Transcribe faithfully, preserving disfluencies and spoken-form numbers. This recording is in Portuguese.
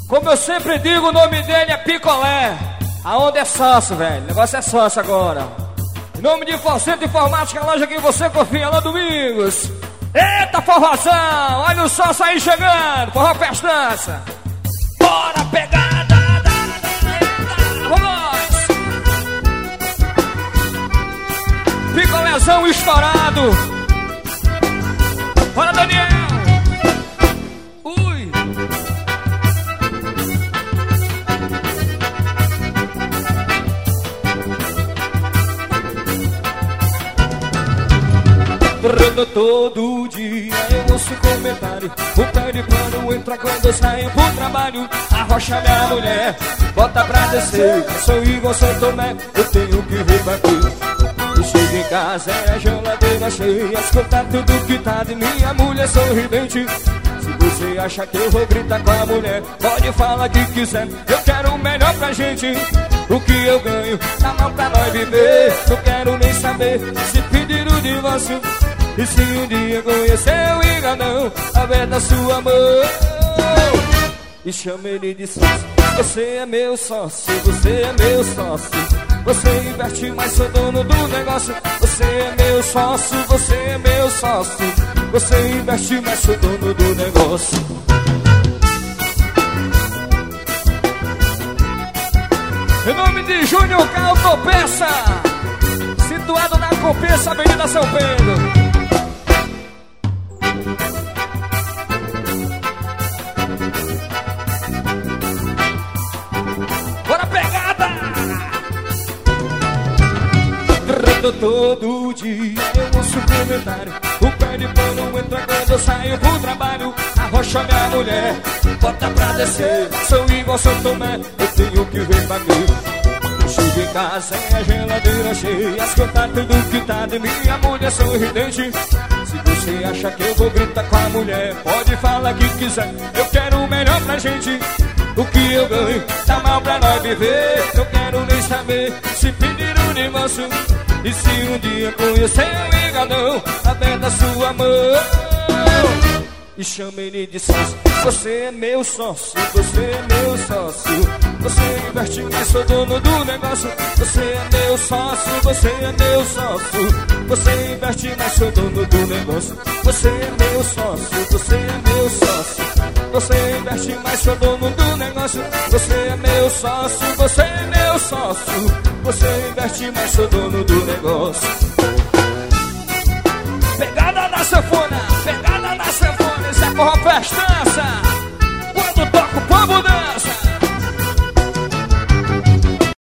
Como eu sempre digo, o nome dele é Picolé. A onda é sócio, velho. O negócio é sócio agora. Em nome de Forcento Informática, a loja que você confia, Alô Domingos. Eita, forrozão! Olha o sócio aí chegando, forró festança. Bora, pegada! Vamos! Picolézão estourado. Bora, Daniel! Ui! Todo dia eu ouço comentário. O pé de pano entra quando eu saio pro trabalho. Arrocha minha mulher, bota pra descer. Eu sou igual São Tomé, eu tenho que rebater. Eu chego em casa, é a geladeira cheia. Escutar tudo que tá de minha mulher sorridente. Se você acha que eu vou gritar com a mulher, pode falar que quiser. Eu quero o melhor pra gente. O que eu ganho, dá mão pra nós viver. Não quero nem saber se pedir o divórcio. E se um dia conhecer o enganão, a ver da sua mão e chama ele de sócio. Você é meu sócio, você é meu sócio. Você investe, mas sou dono do negócio. Você é meu sócio, você é meu sócio. Você investe, mas sou dono do negócio. Em nome de Júnior Caltopeça, situado na Compensa, Avenida São Pedro. Todo dia eu ouço comentário. O pé de pano entra quando eu saio pro trabalho. Arrocha minha mulher, bota pra descer. Sou igual São Tomé, eu tenho que rebater. Eu chego em casa, é a geladeira cheia. As contas tudo que tá de minha mulher sorridente. Se você acha que eu vou gritar com a mulher, pode falar que quiser. Eu quero o melhor pra gente. O que eu ganho, dá mal pra nós viver. Eu quero nem saber se pedir o divórcio. E se um dia conhecer o enganão, aberta sua mão e chama ele de sócio. Você é meu sócio, você é meu sócio. Você investe, mas sou dono do negócio. Você é meu sócio, você é meu sócio. Você investe, mas sou dono do negócio. Você é meu sócio, você é meu sócio. Você investe, mas sou dono do negócio. Você é meu sócio, você é meu sócio. Você investe, mas sou dono do negócio. Pegada da sanfona, pegada da sanfona. Isso é forró festança.